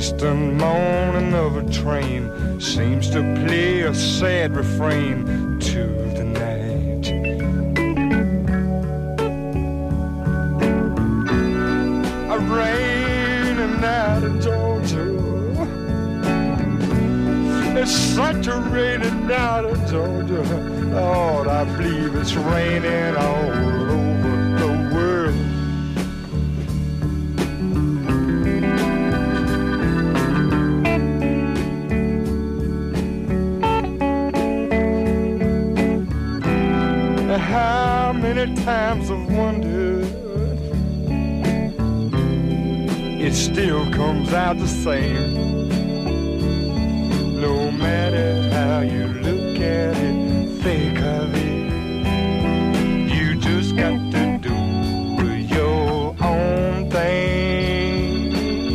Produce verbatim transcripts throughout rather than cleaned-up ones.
distant moaning of a train seems to play a sad refrain to the night. A rainy night in Georgia. It's such a rainy night in Georgia. Lord, I believe it's raining all over the world. How many times I've wondered, it still comes out the same. No matter how you look at it, think of it, you just got to do your own thing.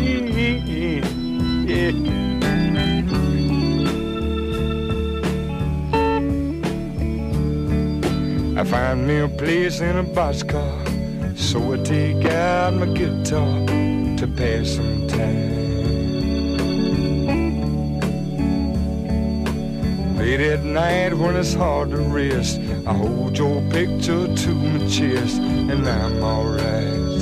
Yeah. I find me a place in a boxcar, so I take out my guitar to pass some time. Late at night when it's hard to rest, I hold your picture to my chest and I'm alright.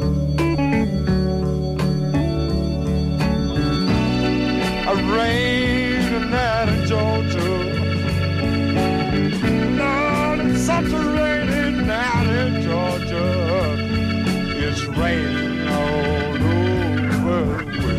I rain night in Georgia. Lord, it's such a rainy night in Georgia. It's raining all over the world.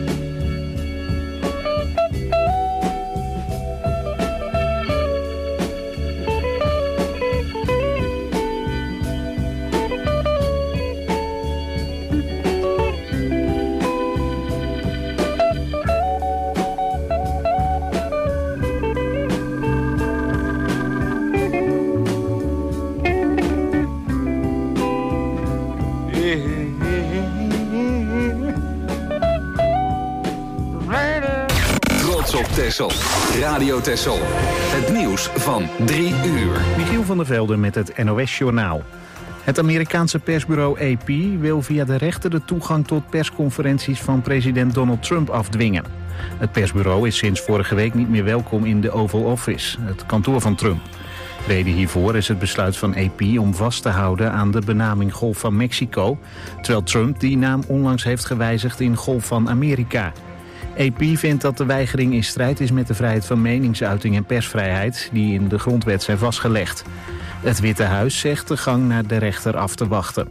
Texel. Radio Texel. Het nieuws van drie uur. Michiel van der Velde met het N O S-journaal. Het Amerikaanse persbureau A P wil via de rechter de toegang tot persconferenties van president Donald Trump afdwingen. Het persbureau is sinds vorige week niet meer welkom in de Oval Office, het kantoor van Trump. Reden hiervoor is het besluit van A P om vast te houden aan de benaming Golf van Mexico, terwijl Trump die naam onlangs heeft gewijzigd in Golf van Amerika. A P vindt dat de weigering in strijd is met de vrijheid van meningsuiting en persvrijheid die in de grondwet zijn vastgelegd. Het Witte Huis zegt de gang naar de rechter af te wachten.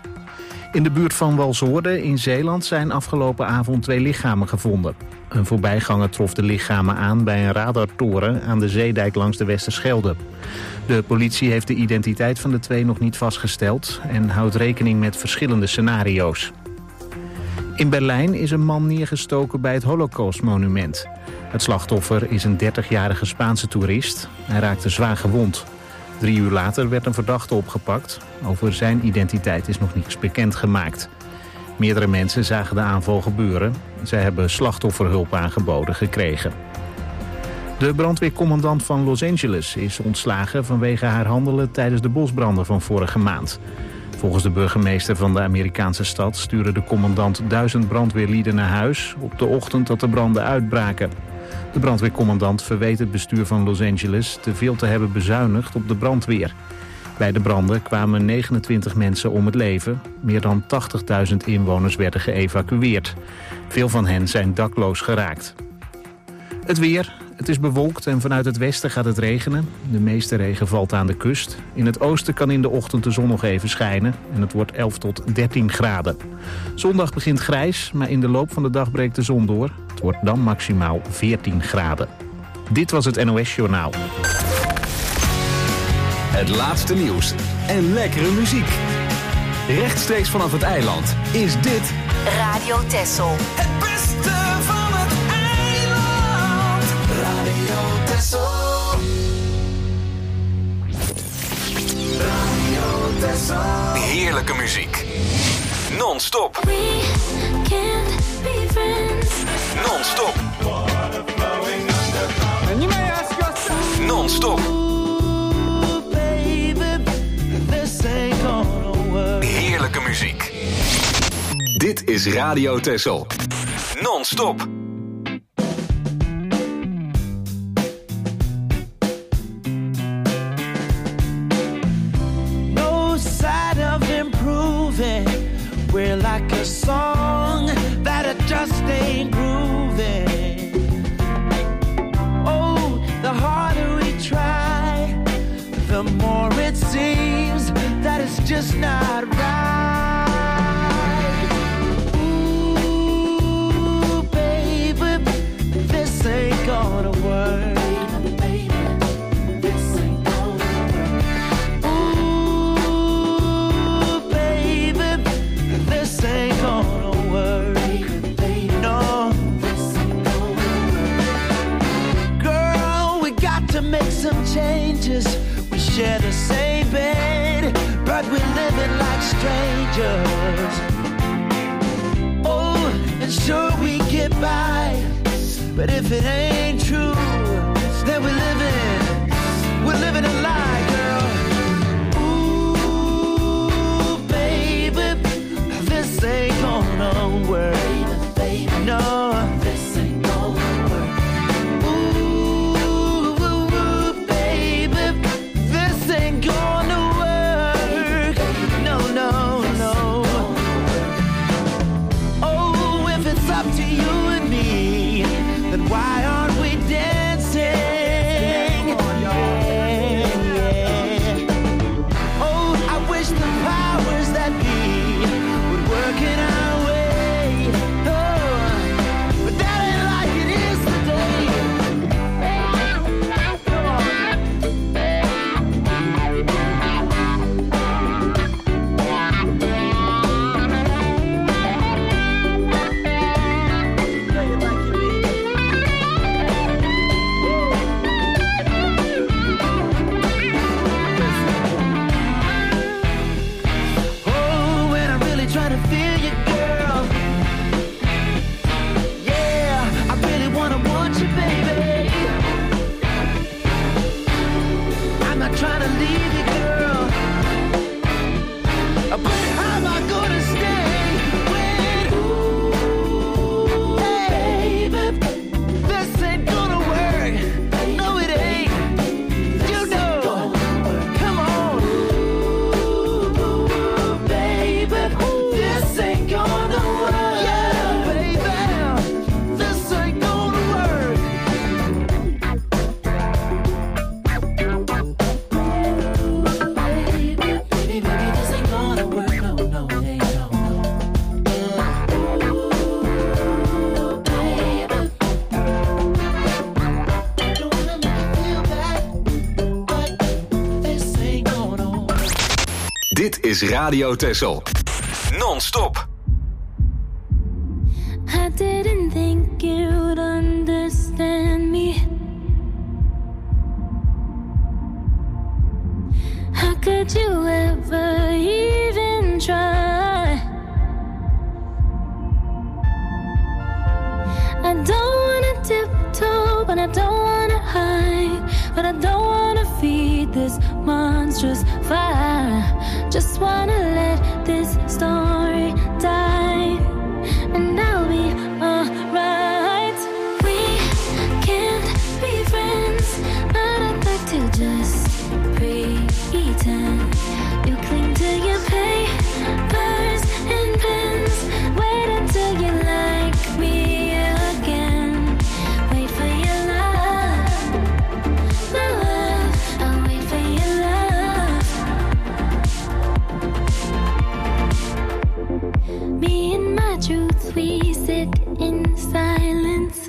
In de buurt van Walshoorde in Zeeland zijn afgelopen avond twee lichamen gevonden. Een voorbijganger trof de lichamen aan bij een radartoren aan de zeedijk langs de Westerschelde. De politie heeft de identiteit van de twee nog niet vastgesteld en houdt rekening met verschillende scenario's. In Berlijn is een man neergestoken bij het Holocaustmonument. Het slachtoffer is een dertigjarige Spaanse toerist. Hij raakte zwaar gewond. Drie uur later werd een verdachte opgepakt. Over zijn identiteit is nog niets bekendgemaakt. Meerdere mensen zagen de aanval gebeuren. Zij hebben slachtofferhulp aangeboden gekregen. De brandweercommandant van Los Angeles is ontslagen vanwege haar handelen tijdens de bosbranden van vorige maand. Volgens de burgemeester van de Amerikaanse stad stuurde de commandant duizend brandweerlieden naar huis op de ochtend dat de branden uitbraken. De brandweercommandant verweet het bestuur van Los Angeles te veel te hebben bezuinigd op de brandweer. Bij de branden kwamen negenentwintig mensen om het leven. Meer dan tachtigduizend inwoners werden geëvacueerd. Veel van hen zijn dakloos geraakt. Het weer. Het is bewolkt en vanuit het westen gaat het regenen. De meeste regen valt aan de kust. In het oosten kan in de ochtend de zon nog even schijnen. En het wordt elf tot dertien graden. Zondag begint grijs, maar in de loop van de dag breekt de zon door. Het wordt dan maximaal veertien graden. Dit was het N O S-journaal. Het laatste nieuws en lekkere muziek. Rechtstreeks vanaf het eiland is dit Radio Texel. Het beste van het eiland. Radio Texel. Radio Texel. heerlijke muziek. Non-stop. We can't be friends. Non-stop. Non-stop. Heerlijke muziek. Dit is Radio Texel. Non-stop. No sign of improving. We're like a song that it just ain't grooving. Oh, the harder we try, the more it seems that it's just not right. Ooh, baby, this ain't gonna work. This ain't gonna work. Ooh, baby, this ain't gonna work. No, this ain't gonna work. Girl, we got to make some changes. We share the same bed, but we're living like strangers. Oh, and sure we get by, but if it ain't true, then we're living, we're living a lie, girl. Ooh, baby, this ain't gonna work. No, this ain't gonna work. Ooh, baby, this ain't gonna work. No, no, no. Oh, if it's up to you and me, then why aren't we dancing? Yeah, yeah. Oh, I wish the powers that be would work in our way. Oh, but that ain't like it is today. Come on. Play it like you mean it. Oh, when I'm really trying to feel you, girl. Yeah, I really wanna want you, baby. I'm not trying to leave you, girl. But how am I gonna stay when, ooh, baby, this ain't gonna work. No, it ain't. You know. Come on. Ooh, baby, this ain't gonna work. Yeah, baby, this ain't gonna work. Baby, baby, baby, this ain't gonna work. No, no, it ain't. No, no. Ooh, baby, don't wanna make you feel bad, but this ain't gonna work. Dit is Radio Texel. Non-stop. I didn't think you'd understand me. How could you ever even try? I don't wanna tiptoe, but I don't wanna hide. But I don't wanna feed this monstrous fire. Just wanna let this story die, and I'll be alright. We can't be friends, but I'd like to just pretend. You cling to your papers and pens. Wait until you like me again. Wait for your love, my love. I'll wait for your love. Me and my truth, we sit in silence.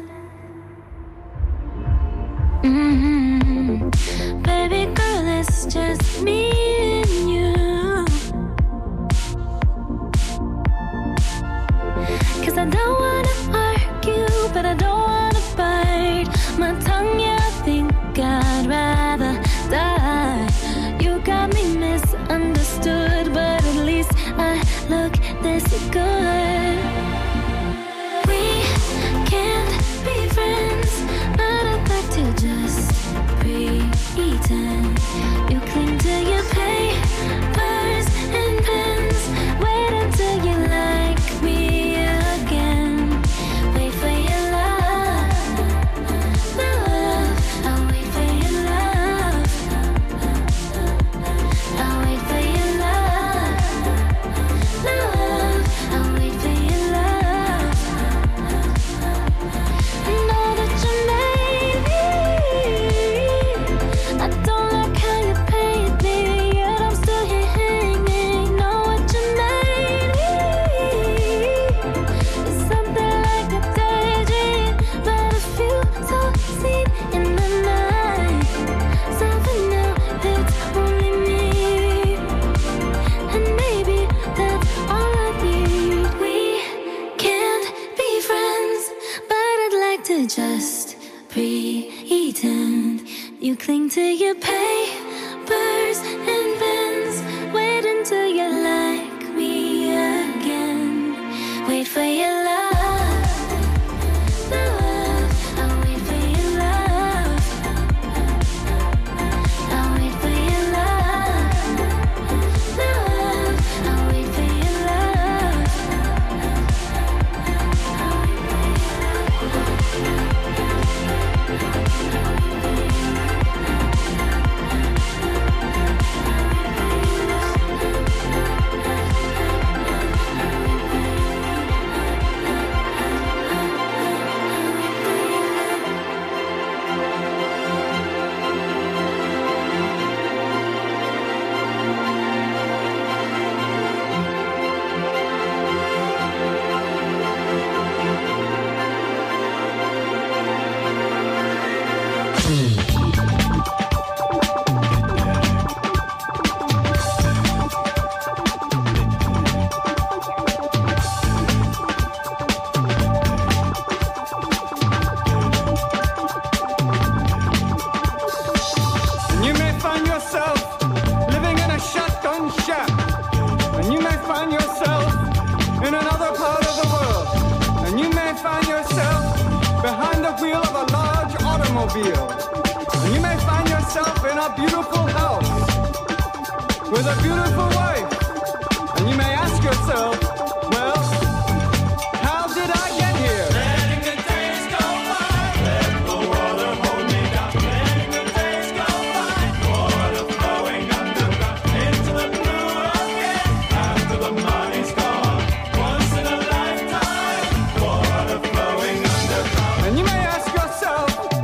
Mm-hmm. Baby girl, it's just me and you. 'Cause I don't wanna argue, but I don't wanna bite my tongue. Yeah, I think I'd rather die. You got me misunderstood, but at least I look this good. We can't be friends, but I'd like to just pretend. You cling to your papers and pens. Wait until you like me again. Wait just pretend. You cling to your papers and pens. Wait until you like me again. Wait for your love, love. I'll wait for your love. I'll wait for your love, love. I'll wait for your love. I'll wait for your love. And you may find yourself in a beautiful house with a beautiful wife. And you may ask yourself, well, how did I get here? Letting the days go by, let the water hold me down. Letting the days go by, water flowing underground into the blue again. After the money's gone, once in a lifetime, water flowing underground. And you may ask yourself,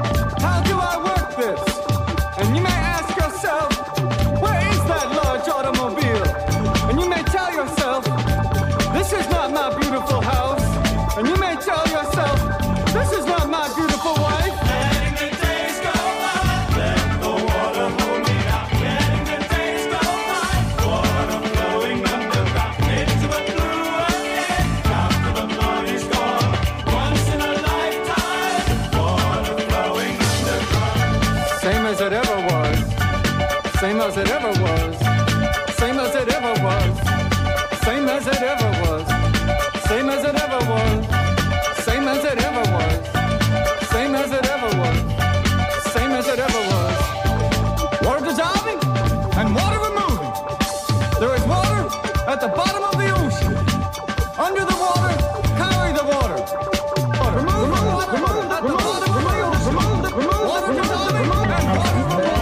and you may ask yourself, where is that large automobile? And you may tell yourself, this is not my beautiful house. And you may tell yourself, this is not my beautiful wife. Letting the days go by, let the water hold me down. Letting the days go by, water flowing underground into the blue again. After the money's gone, once in a lifetime, water flowing underground. Same as it ever was, same as it ever was, same as it ever was, same as it ever was, same as it ever was, same as it ever was, same as it ever was, same as it ever was. Water dissolving and water removing. There is water at the bottom of the ocean. Under the water, carry the water. Water, remove, remove, water, remove at the bottom of the ocean. Remove the water dissolving and water removing.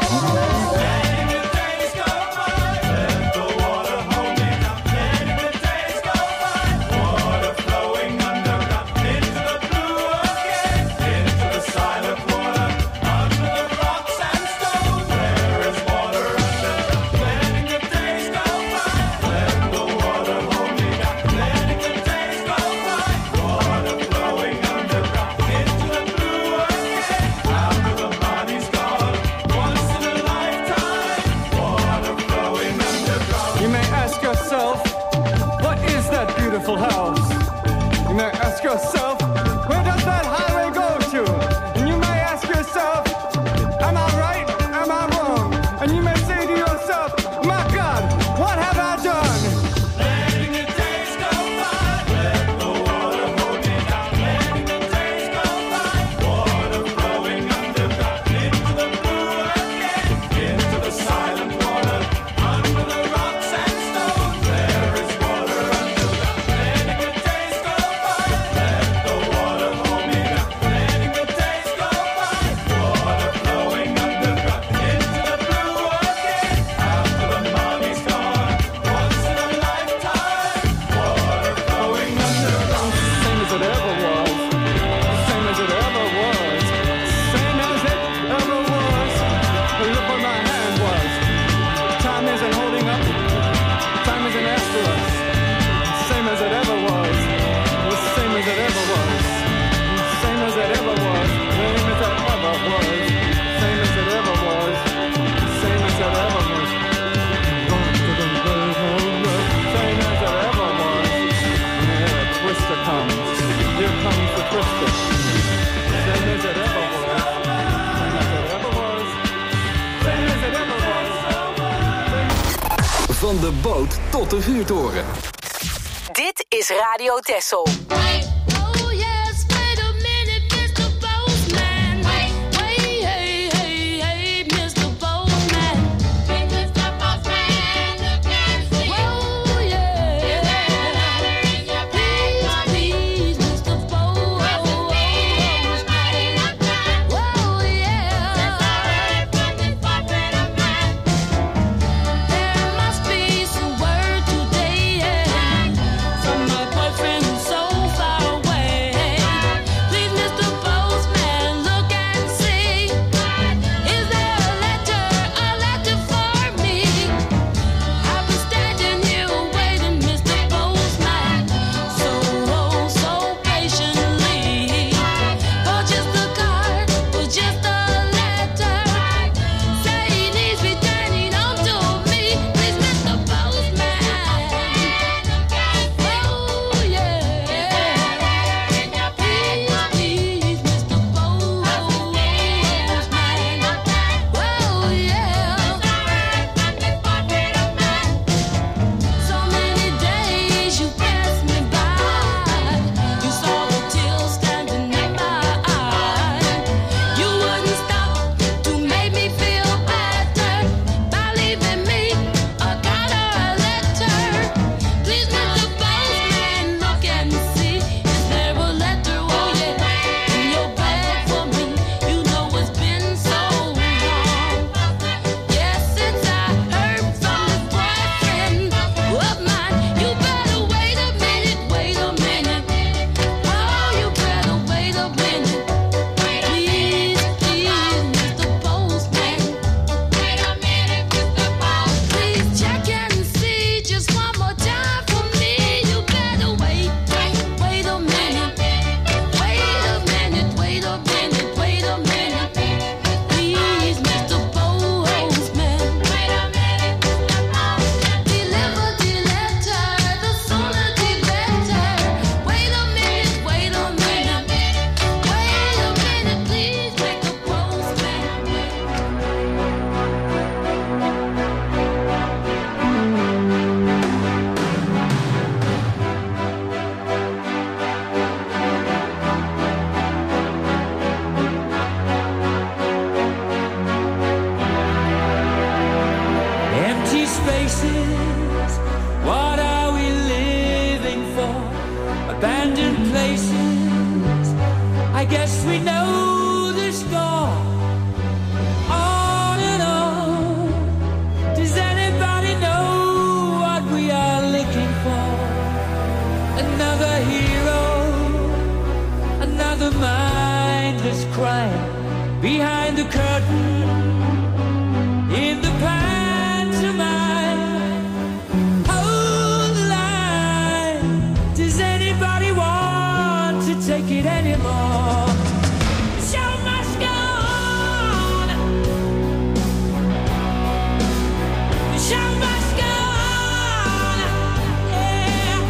House. You may ask yourself, where does that highway go to? And you may ask yourself, am I right? Am I wrong? And you may say to yourself, my God, what have I done? Letting the days go by, let the water hold me down. Letting the days go by, water flowing underground into the blue again, into the silent water, under the rocks and stones. There is water underground. de boot tot de vuurtoren. Dit is Radio Texel. Oh yes, wait a minute, mister Postman. Wait, hey, hey, hey, mister Postman. Hey, mister Postman, look and see. Whoa, yeah. Please, please, mister Postman. Whoa, yeah. There must be some word today, yeah, from my boyfriend who's so far away. Please, mister Postman, look and see. Is there a letter, a letter for me? I've been standing here waiting, mister Postman, so, oh, so patiently. For just a card, for just a letter. Say he needs returning home to me. Please, mister Postman. Oh, yeah. Please, please, mister Postman. Well, yeah. So many days you passed me by. You saw the tears standing in my eyes. You wouldn't stop to make me feel better by leaving me a card or a letter. Please, mister Postman, look and see. Is there a letter, oh yeah, in your bag for me? You know it's been so long. Yes, since I heard from this boyfriend of mine. You better wait a minute, wait a minute. Oh, you better wait a minute. Please, please, mister Postman. Wait a minute, mister Postman. Please check and see just one more time for me. You better wait, wait, wait a minute. Wait a minute, wait a minute, wait a minute. Please, mister Postman. Wait a minute, mister Postman. Deliver the letter, the sooner the better. Wait a minute, wait a minute. Wait a minute, please, make the postman wait. Empty spaces, what are we living for? Abandoned places, I guess we know the score. On and on, does anybody know what we are looking for? Another hero, another mindless crime behind the curtain. In the pantomime, hold the line. Does anybody want to take it anymore? The show must go on. The show must go on. Yeah.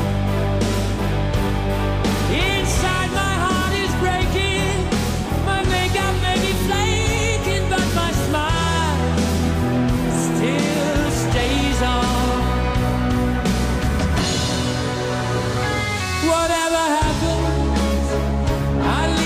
Inside my heart is breaking. My makeup may be flaking, but my smile still stays on. Whatever happens, I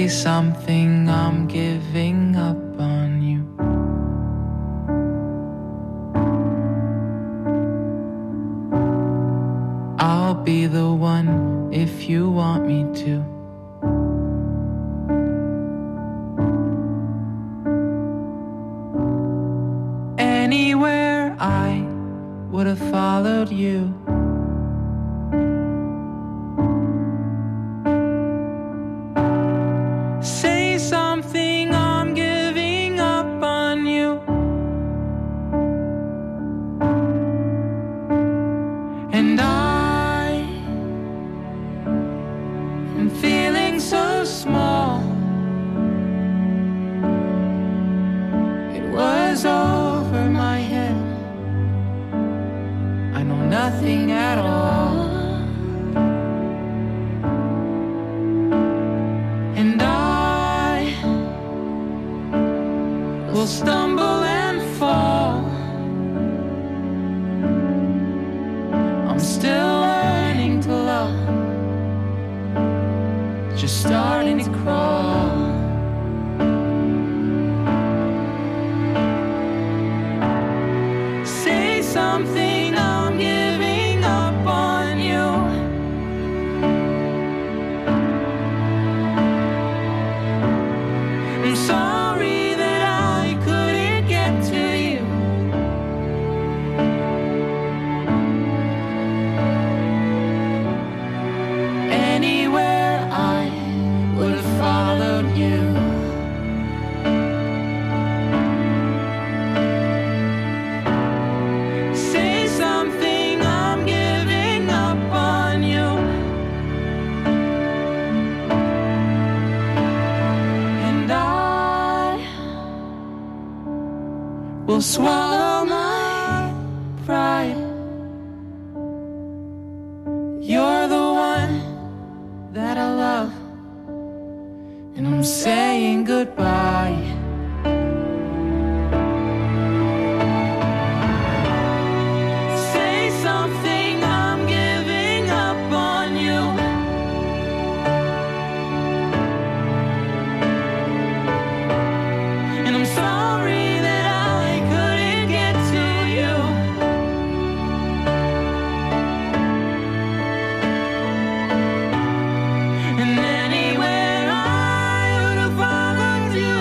Say something, I'm giving up on you. I'll be the one if you want me to. Anywhere I would have followed you. Say something, I'm giving up on you. And I am feeling so small. It was over my head. I know nothing at all. And I will stumble and fall. I'm still learning to love, just starting to crawl. Say something, I'm giving up on you. I'm sorry that I couldn't get to you. Anywhere I would have followed you. Say something, I'm giving up on you. And I will swallow my pride. You're the one that I love, and I'm saying goodbye. Say something, I'm giving up on you. And I'm sorry that I couldn't get to you. And anywhere I would have followed you.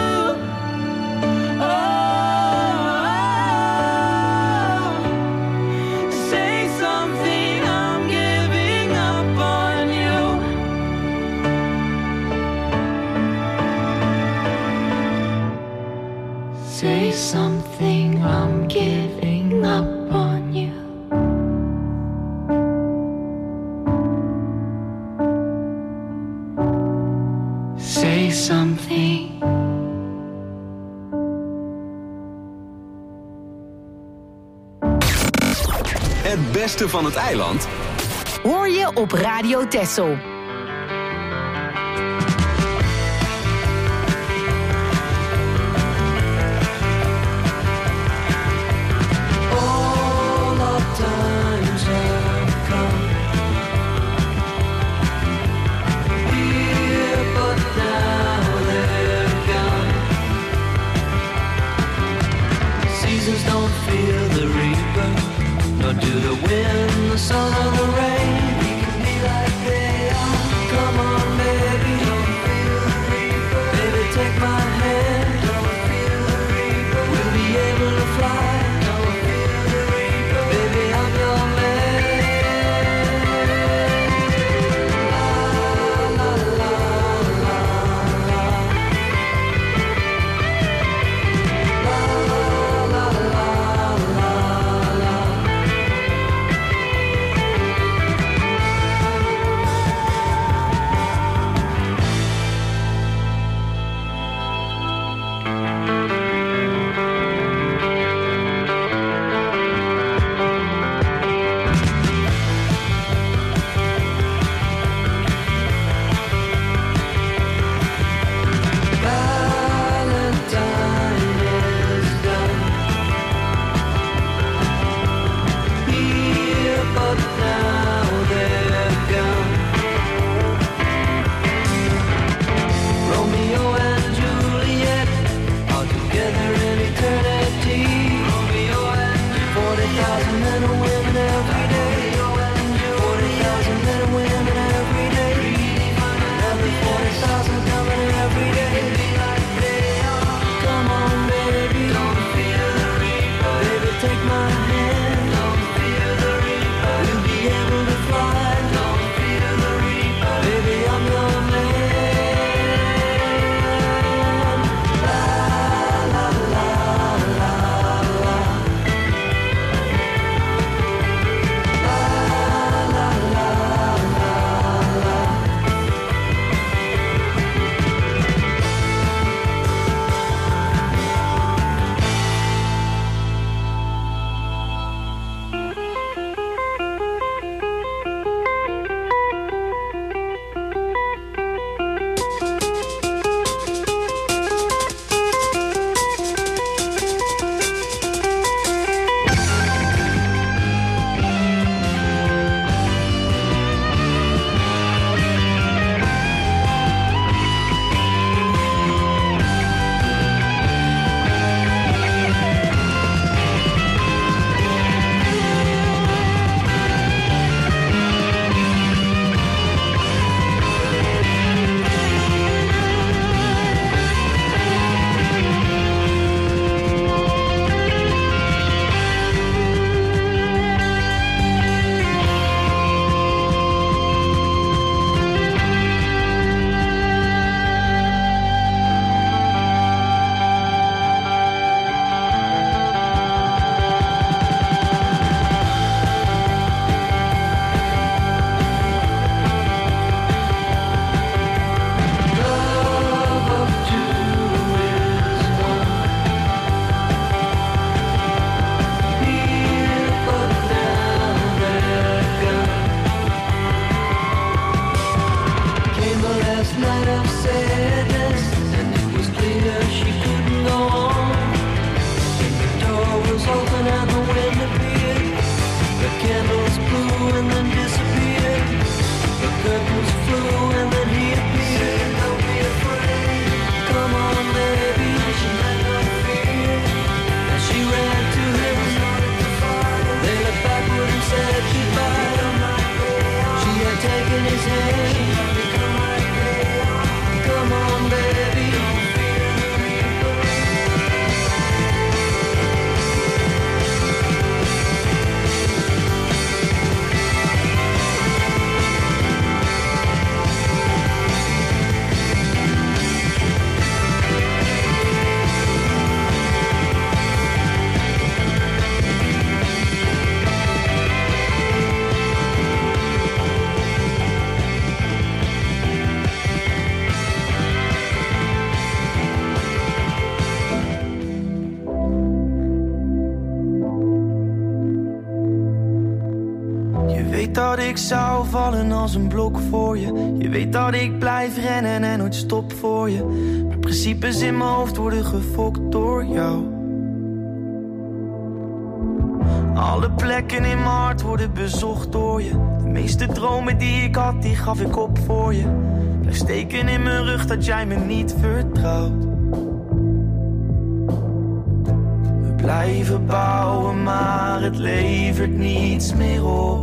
Oh, say something, I'm giving up on you. Say something, I'm giving up on you. Say something. Het beste van het eiland Hoor je op Radio Texel. All our times have come here, but now they're gone. Seasons don't feel the reaper, nor do the wind, the sun, or the rain. We can be like they are. Come on, baby, don't feel the reaper. Baby, take my hand. Don't feel the reaper. We'll be able to fly. Don't feel the reaper. Baby, I'm your man. La la la la la. La la la la la. curtains flew and then he appeared. Don't be afraid. Come on, baby. She had no fear. And she ran to him. They looked backward and said goodbye. She had taken his hand. Come on, baby. Dat ik zou vallen als een blok voor je. Je weet dat ik blijf rennen en nooit stop voor je. Maar principes in mijn hoofd worden gefokt door jou. Alle plekken in mijn hart worden bezocht door je. De meeste dromen die ik had, die gaf ik op voor je. Blijf steken in mijn rug dat jij me niet vertrouwt. We blijven bouwen, maar het levert niets meer op.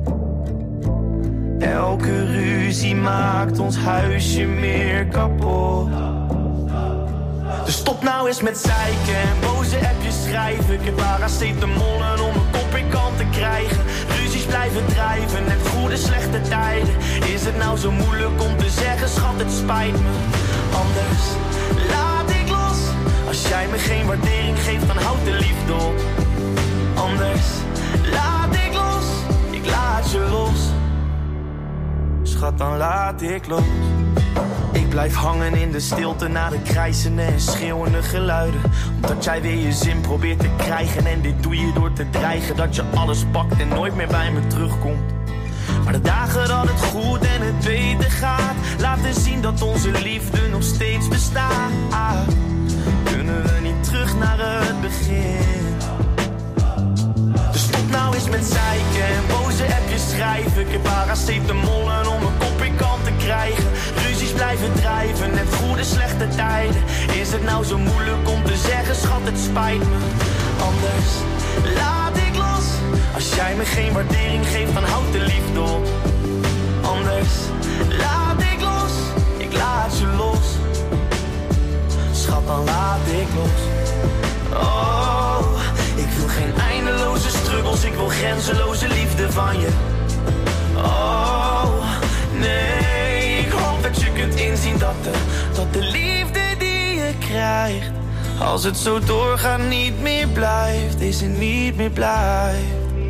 Elke ruzie maakt ons huisje meer kapot. Dus stop nou eens met zeiken en boze appjes schrijven. Ik heb paracetamolen om mijn kop in kant te krijgen. Ruzies blijven drijven, net goede slechte tijden. Is het nou zo moeilijk om te zeggen, schat, het spijt me. Anders laat ik los. Als jij me geen waardering geeft, dan houd de liefde op. Anders laat ik los, ik laat je los. Schat, dan laat ik los. Ik blijf hangen in de stilte na de krijzende en schreeuwende geluiden. Omdat jij weer je zin probeert te krijgen. En dit doe je door te dreigen dat je alles pakt en nooit meer bij me terugkomt. Maar de dagen dat het goed en het beter gaat, laten zien dat onze liefde nog steeds bestaat. Kunnen we niet terug naar het begin? Dus stop nou eens met zeiken en boze appjes schrijven. Ik heb paracetamolen om mijn kop in kant te krijgen. Ruzies blijven drijven, net goede slechte tijden. Is het nou zo moeilijk om te zeggen, schat, het spijt me. Anders laat ik los. Als jij me geen waardering geeft, dan houd de liefde op. Anders laat ik los, ik laat je los. Schat, dan laat ik los. Oh, ik wil geen eindeloze struggles, ik wil grenzeloze liefde van je. Oh, nee, ik hoop dat je kunt inzien dat de, dat de liefde die je krijgt, als het zo doorgaat, niet meer blijft, deze niet meer blijft.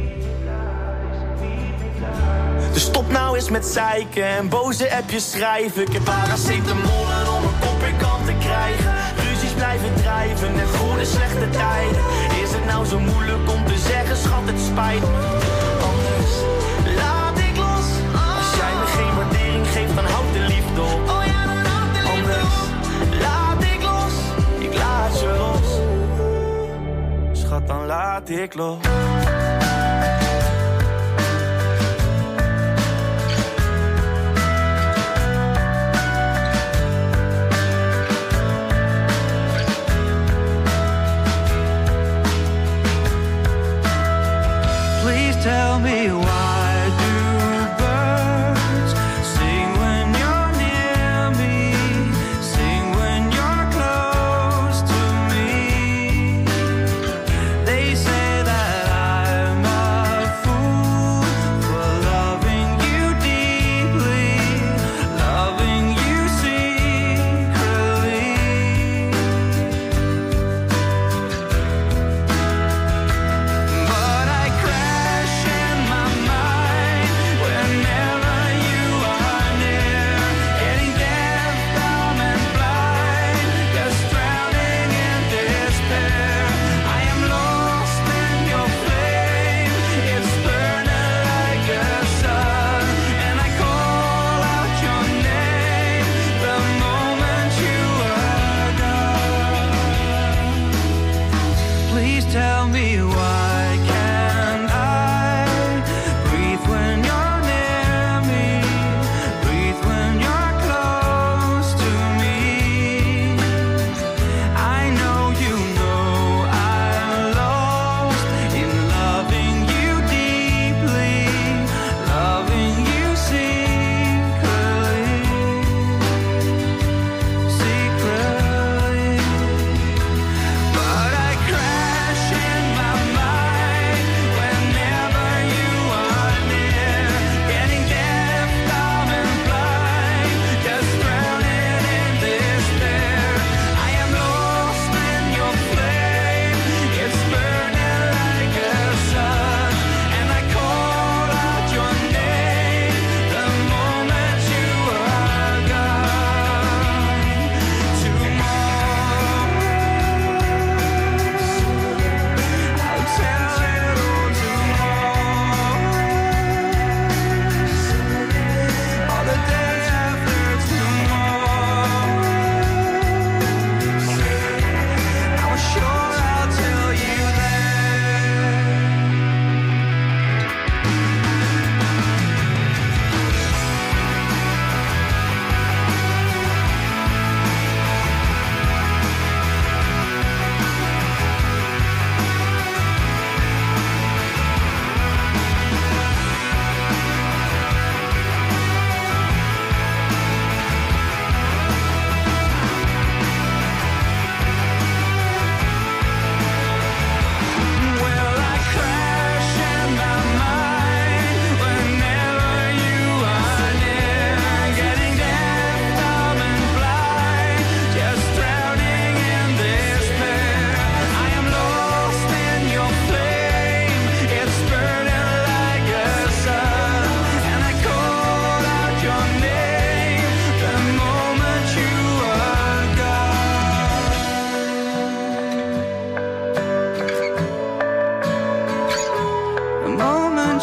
Dus stop nou eens met zeiken en boze appjes schrijven. Ik heb paracetamolen om mijn kop in kant te krijgen. Ruzies blijven drijven, net goede slechte tijden. Is het nou zo moeilijk om te zeggen, schat, het spijt me. Anders laat ik los. Als jij me geen waardering geeft, dan houd de liefde op. Anders laat ik los, ik laat je los. Schat, dan laat ik los. Tell me why do birds sing when you're near me, sing when you're close to me. They say that I'm a fool for loving you deeply, loving you secretly. But I crash in my mind.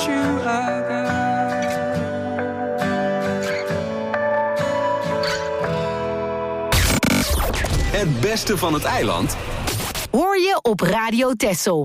you I got. Het beste van het eiland hoor je op Radio Texel.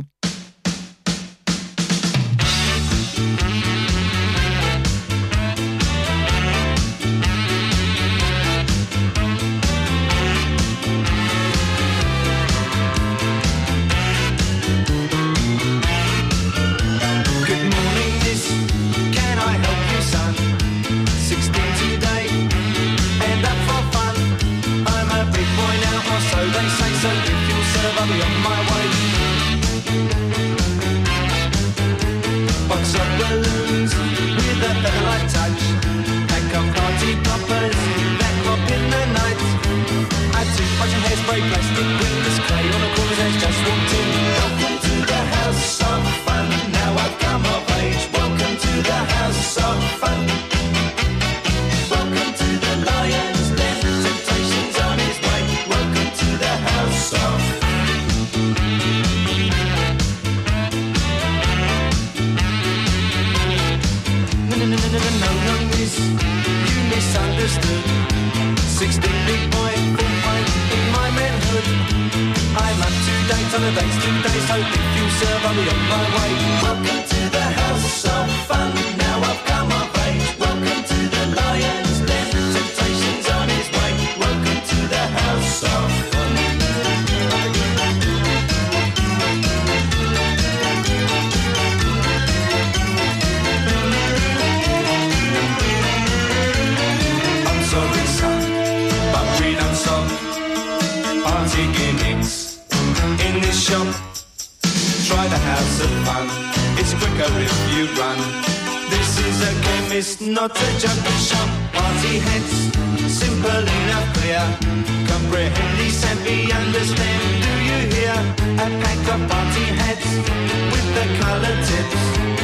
Not a jungle shop, party heads, simple enough, clear. Comprehend these and be understand, do you hear? A pack of party heads with the colored tips.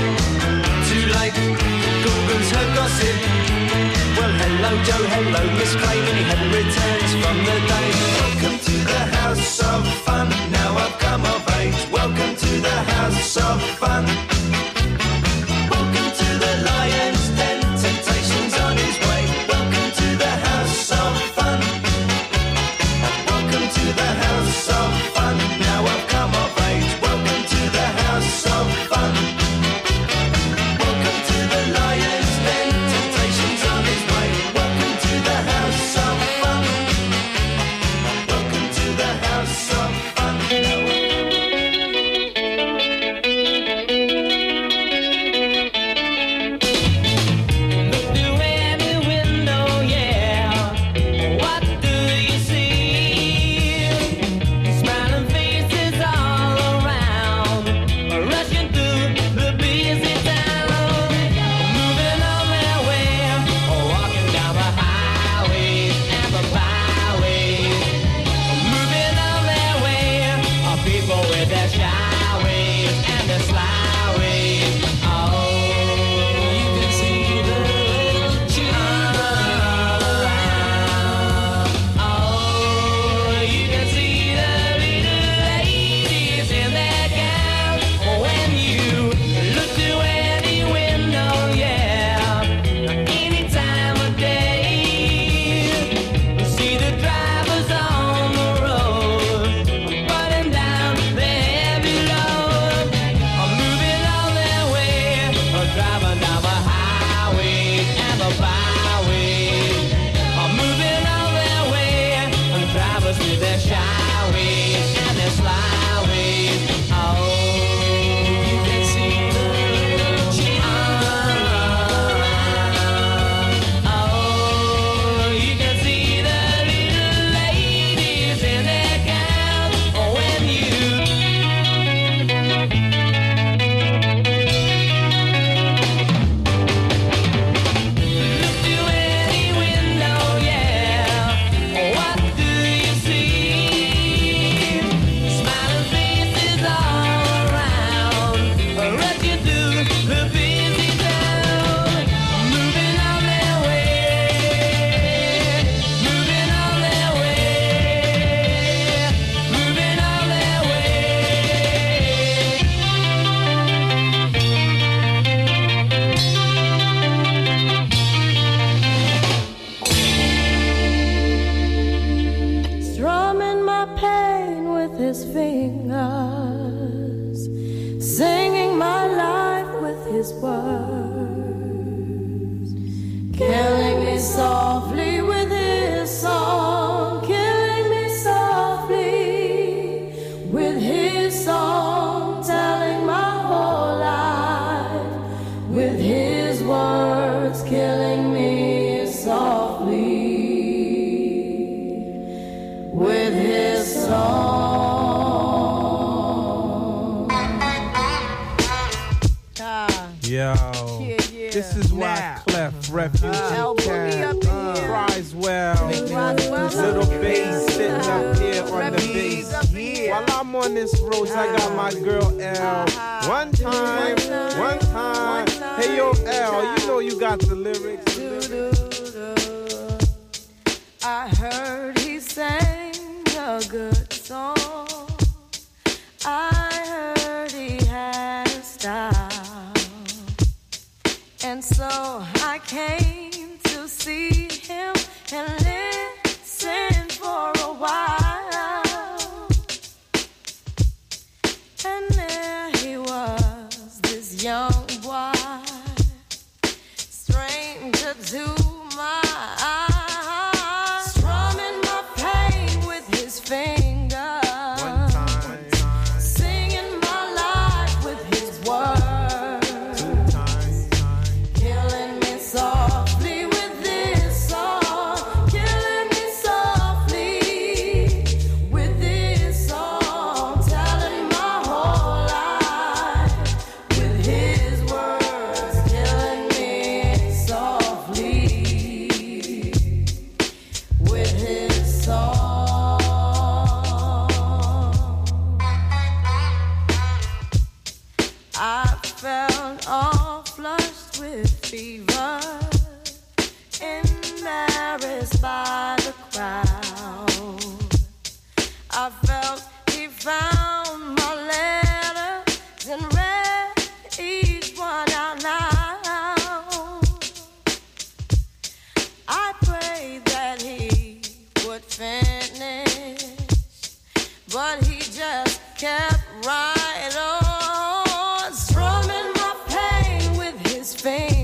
Too late, Google's her gossip. Well, hello Joe, hello Miss Clay, many had returns from the day. Welcome to the house of fun, now I've come of age. Welcome to the house of fun. Welcome to the Lion's Den. Temptation's on his way. Welcome to the house of fun. Welcome to the house of fun. Now I've come of age. Welcome to the house of fun. Welcome to the Lion's Den. Temptation's on his way. Welcome to the house of fun. Welcome to the house of fun. Now words, killing me softly with his song, killing me softly with his song, telling my whole life with his words, killing me softly with his song. Yo, yeah, yeah. This is why nah. Clef, Refugee uh, Camp, uh, Criswell, Little Bass sitting up here on the bass. While I'm on this road, I got my girl L. One time, one time. Hey yo, L, you know you got the lyrics. The lyrics. I heard he sang a good song. I heard he had a style. And so I came to see him and listen for a while. And there he was, this young boy, stranger to my eyes, strumming my pain with his fingers, one time, one time. Singing my life with his words. By the crowd, I felt he found my letters and read each one out loud. I prayed that he would finish, but he just kept right on, strumming my pain with his fingers.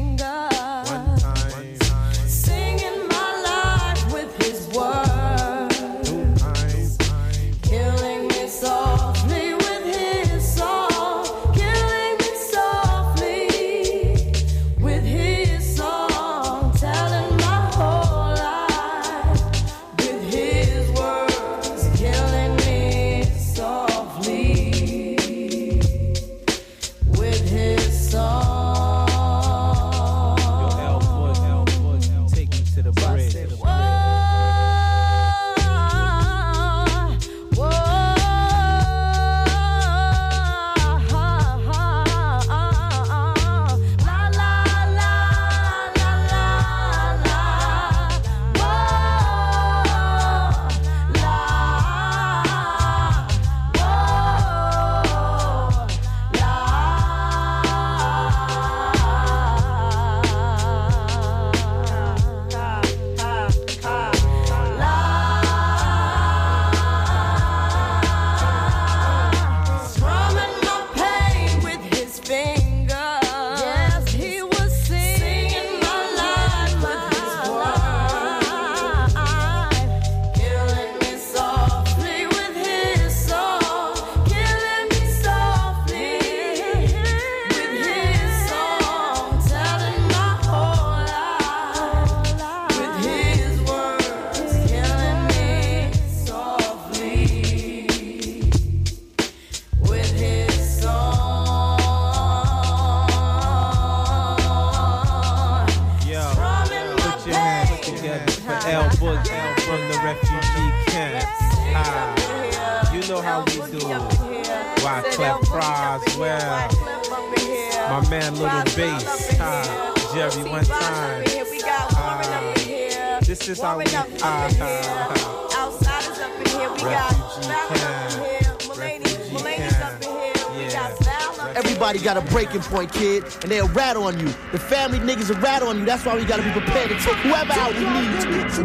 Everybody got a breaking point, kid, and they'll rat on you. The family niggas will rat on you. That's why we gotta be prepared to take whoever out we need to.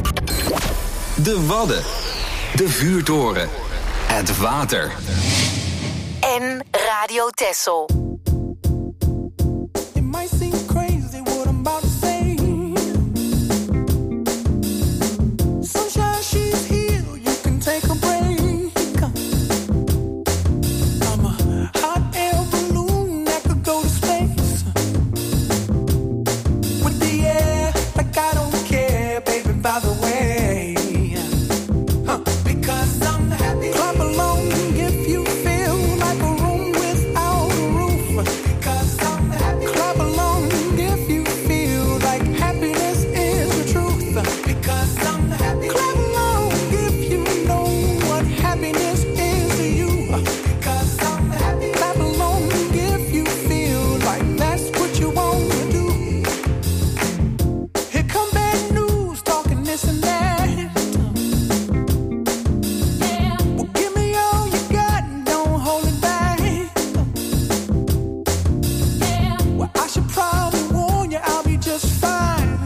De Wadden. De Vuurtoren. Het water. En Radio Texel. might seem crazy what I'm about to say. Sunshine, she's here, you can take a break. I'm a hot air balloon that could go to space. With the air, like I don't care, baby, by the way. Huh. Because I'm happy. Clap along if you feel like a room without a roof. Because I'm happy. Clap along if you feel like happiness is the truth. Because I'm happy. Clap along if you know what happiness is to you. Because I'm happy. Clap along if you feel like that's what you want to do. Here come bad news, talking this and that. Well, give me all you got and don't hold it back. Well, I should probably warn you, I'll be just fine.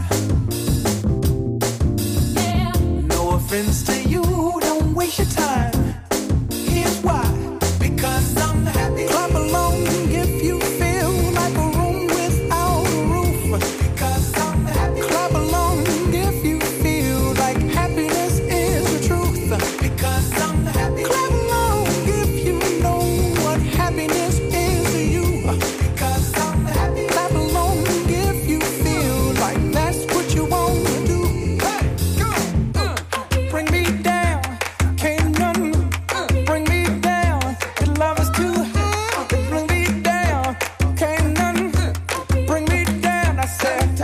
No offense to you, don't waste your time. Here's why. Because I'm happy. Clap along if you feel like a room without a roof. Because I'm happy. Clap along if you feel like happiness is the truth. Because I'm happy. Clap along if you know what happiness is to you. Because I'm happy. Clap along if you feel like that's what you want to do. Hey, go, uh, bring me down, can't none bring me down. The love is too high, bring me down, can't none bring me down. I said,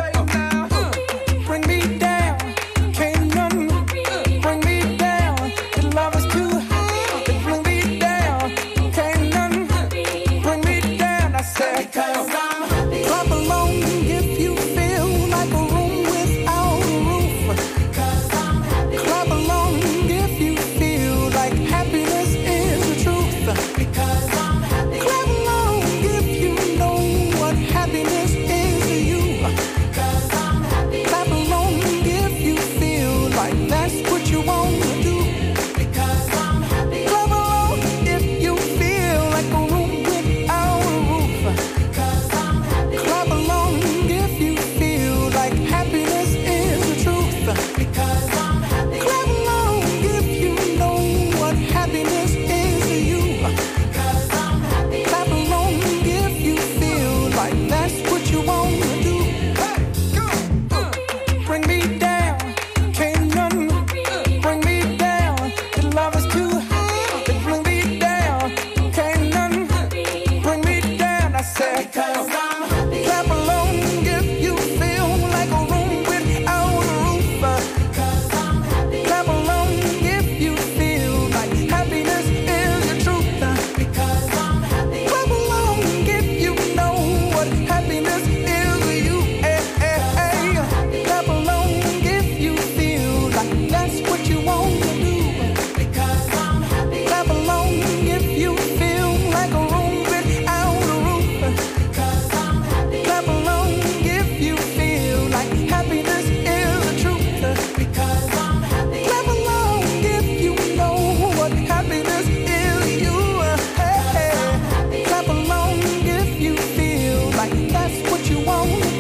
bring me down, can't none bring me down. The love is too high, bring me down, can't none bring me down. I said, because I'm happy. Clap along if you feel like a room without a roof. Because I'm happy. Clap along if you feel like happiness is the truth. Because I'm happy. Clap along if you know what happiness is to you. Because I'm happy. Clap along if you feel like that's what you want to do. Because I'm happy. Clap along if you feel like a room without a roof. Because I'm happy. Clap along if you feel like happiness is the truth. Because I'm happy. Clap along if you know what happiness is to you. Because I'm happy. Clap along if you feel like that's what you want to do. Hey, go, uh, bring me down, can't none bring me down. The love is too high, bring me down, can't none bring me down. I said, because I'm happy. Clap along if you feel like a room without a roof. Because I'm happy. Clap along if you feel like happiness is the truth. Because I'm happy. Clap along if you know what happiness is to you. Hey, hey, hey. Clap along if you feel like that's what you want to do. Because I'm happy. Clap along if you feel like a room without a roof. Because I'm happy. Clap along if you feel like happiness is the truth. Because I'm happy. Clap along if you know what happiness is to you. Hey, hey. Clap along if you feel like that's what you want to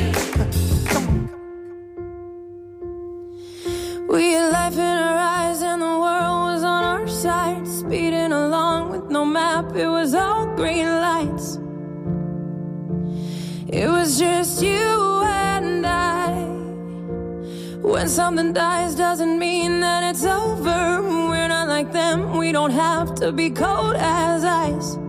do. Come on. We had life in our eyes and the world was on our side. Speeding along with no map, it was all green lights. It was just you and I. When something dies doesn't mean that it's over. We're not like them, we don't have to be cold as ice.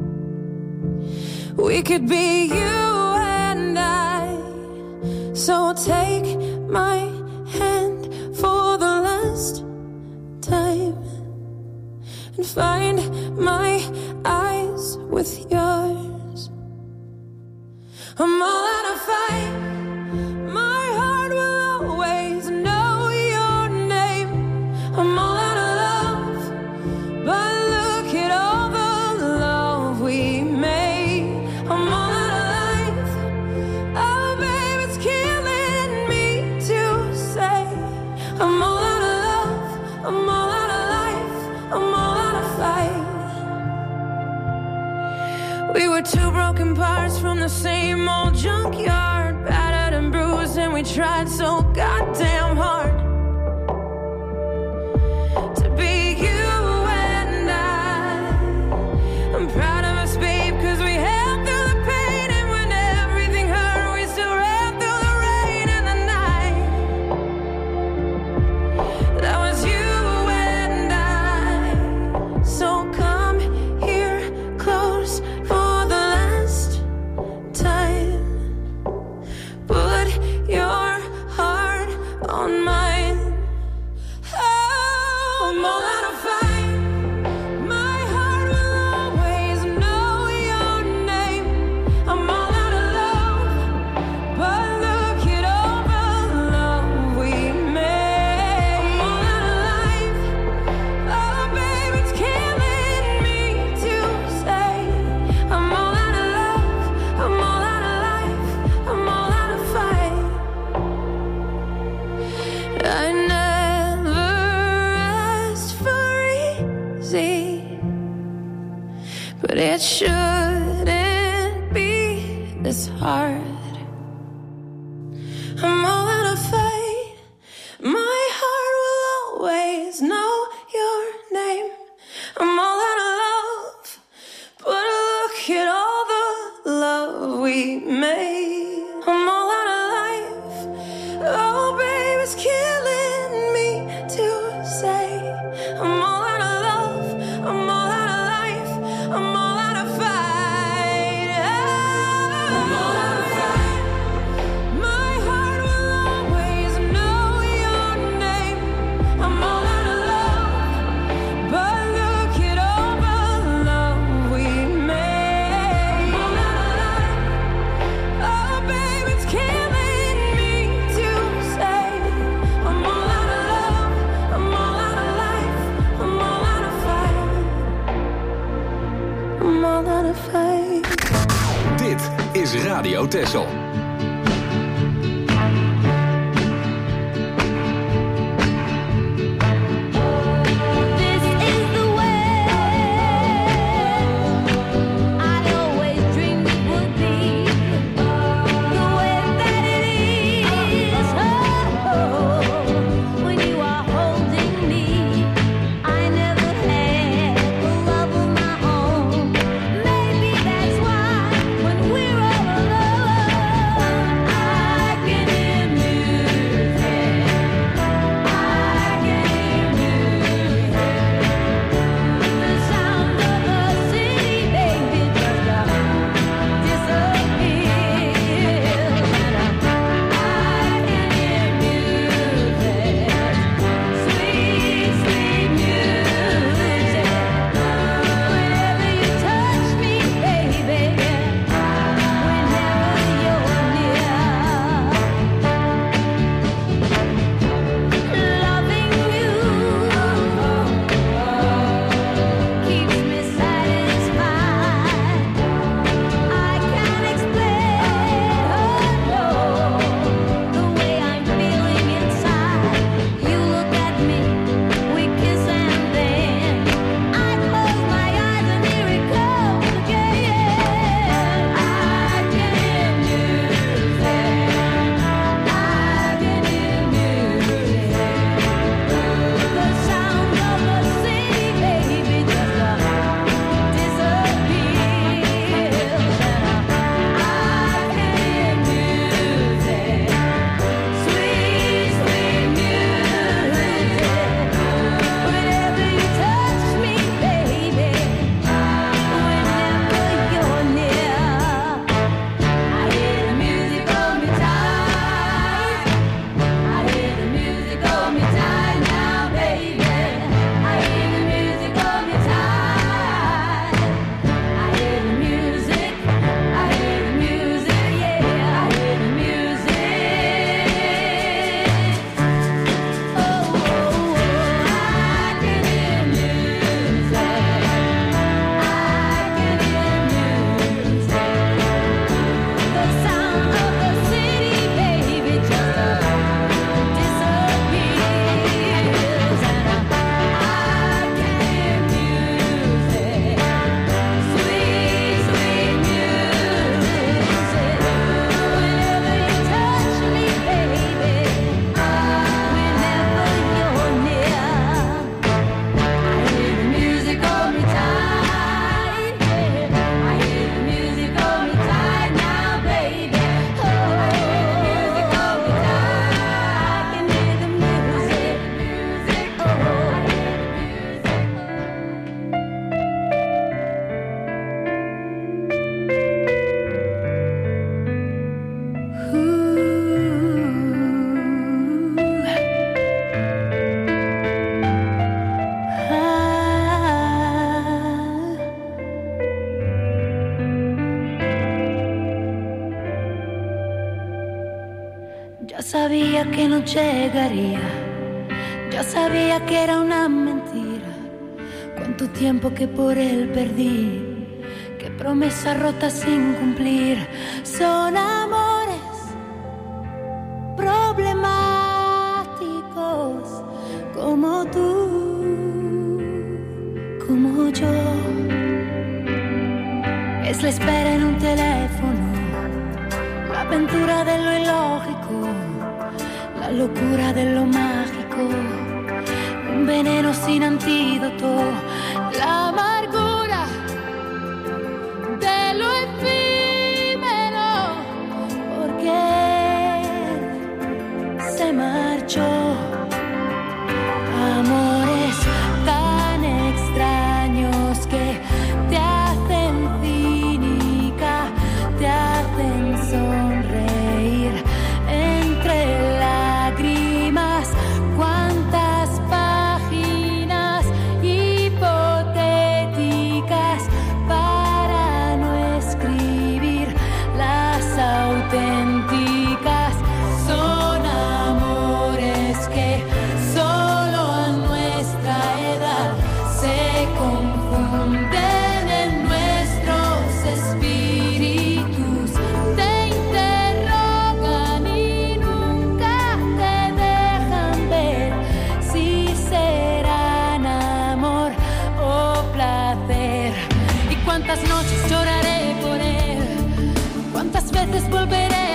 We could be you and I. So take my hand for the last time and find my eyes with yours. I'm all out of fight. My heart will always know your name. I'm all out of love, but look at all the love we made. I'm all out of life. Oh, babe, it's killing me to say. I'm all out of love. I'm all out of life. I'm all out of fight. We were two broken parts from the same old jungle. we tried so goddamn hard to be you and I. I'm proud of us, babe, cause we held through the pain, and when everything hurt, we still ran through the rain and the night. That was you and I. So come here close for the last time. Put your heart on mine. Oh, I'm all out of fight. My heart will always know your name. I'm all out of love, but look at all the love we made. I'm all out of life. Oh, babe, it's killing me to say. I'm all out of love. I'm all out of life. I'm all out of fight. I never asked for easy, but it shouldn't be this hard. I'm all out of fight. My heart will always know your name. I'm all out of love, but look at all the love we made. I'm all out of life. Oh, babe, it's killing me to say. I'm all out of love. I'm all out of life. I'm all out of fight. I'm all out of fight. My heart will always know your name. I'm all out of love, but look at all the love we made. I'm all out of life. Oh, babe, it's killing me to say. I'm all out of love. I'm all out of life. I'm all out of fight. I'm all out of fight. Dit is Radio Texel. This is the way I'd always dreamed it would be, the way that it is. Oh, when you are holding me, I never had a love of my own. Maybe that's why when we're all alone. Ya sabía que no llegaría, ya sabía que era una mentira. Cuánto tiempo que por él perdí, qué promesas rotas sin cumplir. Son amores problemáticos como tú, como yo. Es la espera en un teléfono, la aventura de lo ilógico, la locura de lo mágico, un veneno sin antídoto, la amargura de lo efímero, porque se marchó.